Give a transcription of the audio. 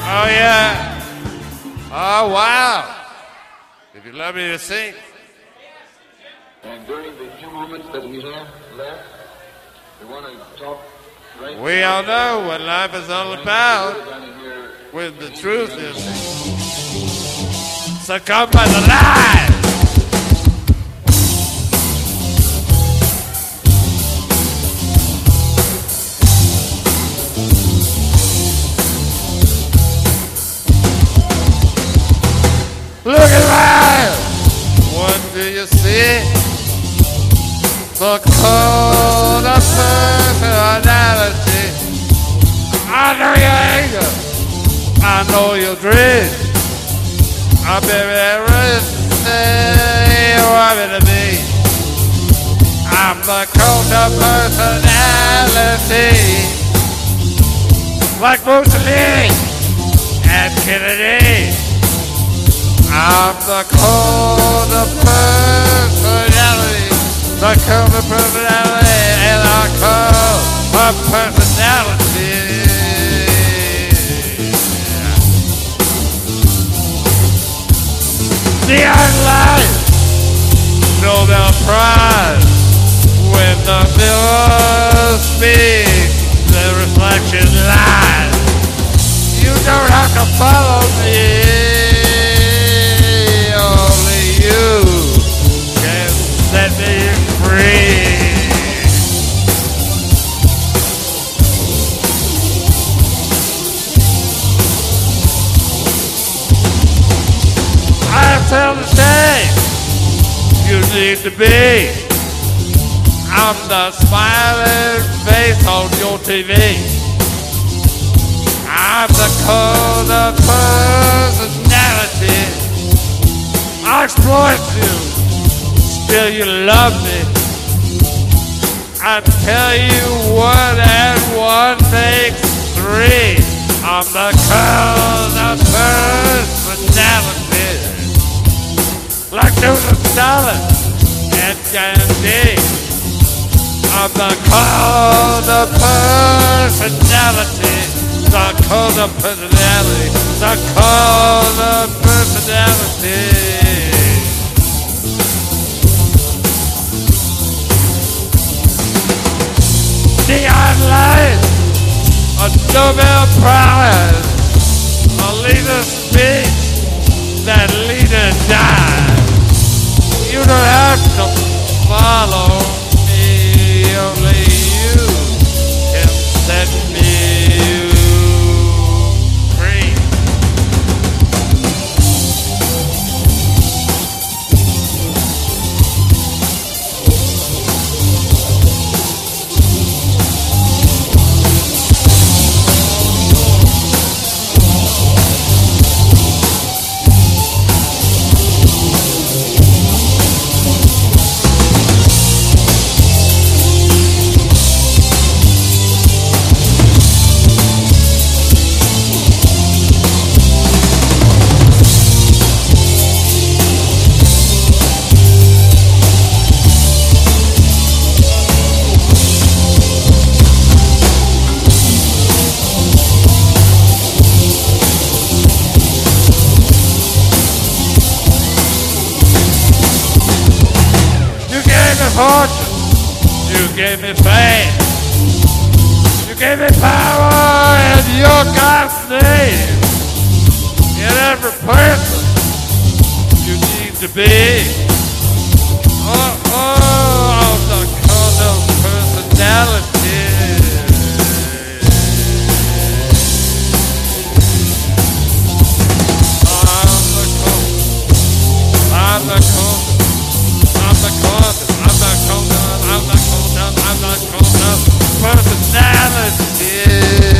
Oh, yeah. Oh, wow. If you'd love me to sing. And during the few moments that we have left, we want to talk right We all know what life is all about. When the truth is succumb by the lies. Look around. What do you see? The code of personality. I know your anger. I know your dreams. I'll be everything you want me to be. I'm the code of personality. Like Mussolini and Kennedy. I'm the code of personality, the code of personality, and I code of personality. The life, Nobel Prize, when the mirror speaks, the reflection lies. You don't have to follow me. Set me free. I tell the same you need to be. I'm the smiling face on your TV. I'm the code of personality. I exploit you. Till you love me, I tell you 1 and 1 makes 3. I'm the code of personality, like Joseph Stalin and Gandhi. I'm the code of personality, the code of personality, the code of personality. Neon light, a Nobel Prize, a leader speaks, that leader dies. You don't have to follow me, only you can set me free. Fortune, you gave me fame, you gave me power in your God's name. In every person you need to be. Oh, the code of personality. I'm the code. I'm the code. I'm not cold enough personality.